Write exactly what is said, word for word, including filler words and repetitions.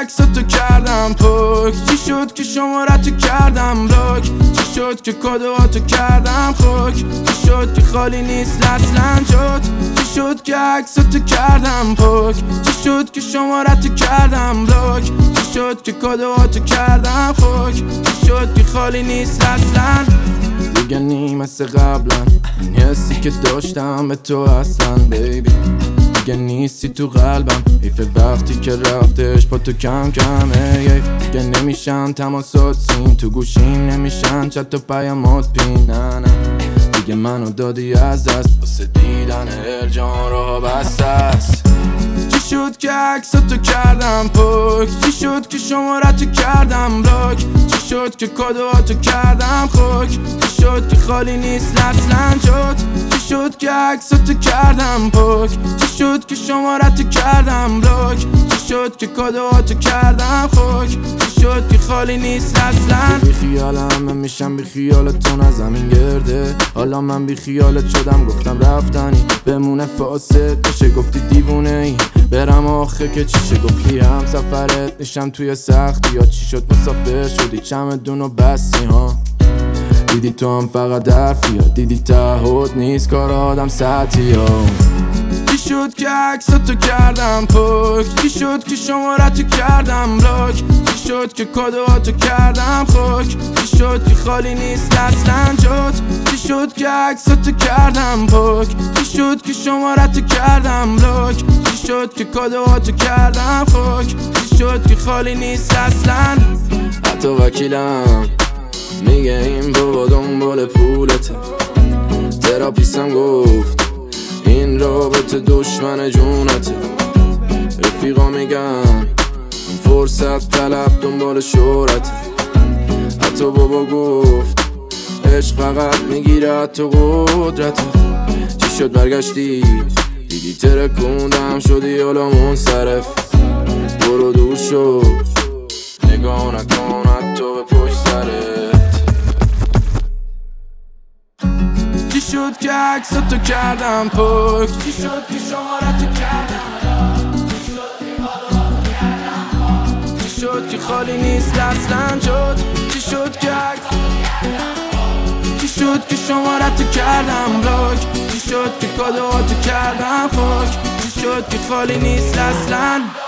عکساتو کردم پاک؟ چی شد که شمارتو کردم بلاک؟ چی شد که کادوهاتو کردم خاک؟ چی شد که خالی نیست اصلا جات؟ چی شد که عکساتو کردم پاک؟ چی شد که شمارتو کردم بلاک؟ چی شد که کادوهاتو کردم خاک؟ چی شد که خالی نیست اصلا؟ دیگه نی مثل قبلا، این حسی که داشتم به تو اصلا بیبی دیگه نیستی تو قلبم. حیف وقتی که رفتش با تو کم کمه. دیگه نمیشن تماسات سین تو گوشیم، نمیشن چت و پیامات پین. نه نه دیگه منو دادی از دست واسه دیدن ارجان راه بسته است. چی شد که عکساتو کردم پاک؟ چی شد که شمارتو کردم بلاک؟ چی شد که کادوهاتو کردم خاک؟ چی شد که خالی نیست اصلا جات؟ چی شد که عکساتو کردم پاک؟ چی شد که شمارتو کردم بلاک؟ چی شد که کادوهاتو کردم خاک؟ چی شد که خالی نیست اصلا؟ بی خیالم من میشم بی خیالتون از زمین گرده. حالا من بی خیالت شدم گفتم رفتنی بمونه فاسد بشه. گفتی دیوونه ای برم آخه که چیشه؟ گفتی هم سفرت نشم توی سختی یا چی شد مسافر شدی چمدون و بستی ها؟ دیدی تو هم فقط حرفی ها، دیدی تعهد نیست کار آدم سطحی ها. چی شد که عکساتو کردم پاک؟ چی شد که شمارتو کردم بلاک؟ چی شد که کادوهاتو کردم خاک؟ چی شد که خالی نیست اصلا جات؟ چی شد که عکساتو کردم پاک؟ چی شد که شمارتو کردم بلاک؟ چی شد که کادوهاتو کردم خاک؟ چی شد که خالی نیست اصلا؟ حتی وکیلم میگه این بابا دنبال پولته. تراپیستم گفت این رابطه دشمن جونته. رفیقا میگن فرصت طلب دنبال شهرته. حتی بابا گفت عشق فقط میگیره حتی قدرته. چی شد برگشتی دیدی ترکوندم شدی حالا منصرف. برو دور شو نگاه نکن حتی به پشت سرت. چی شد که عکساتو کردم پاک؟ چی شد که شمارتو کردم؟ چی شد که خالی نیست اصلا جات؟ چی شد که عکس چی شد که شمارتو کردم بلاک؟ چی شد که کادوهاتو کردم خاک؟ چی شد که خالی نیست اصلا؟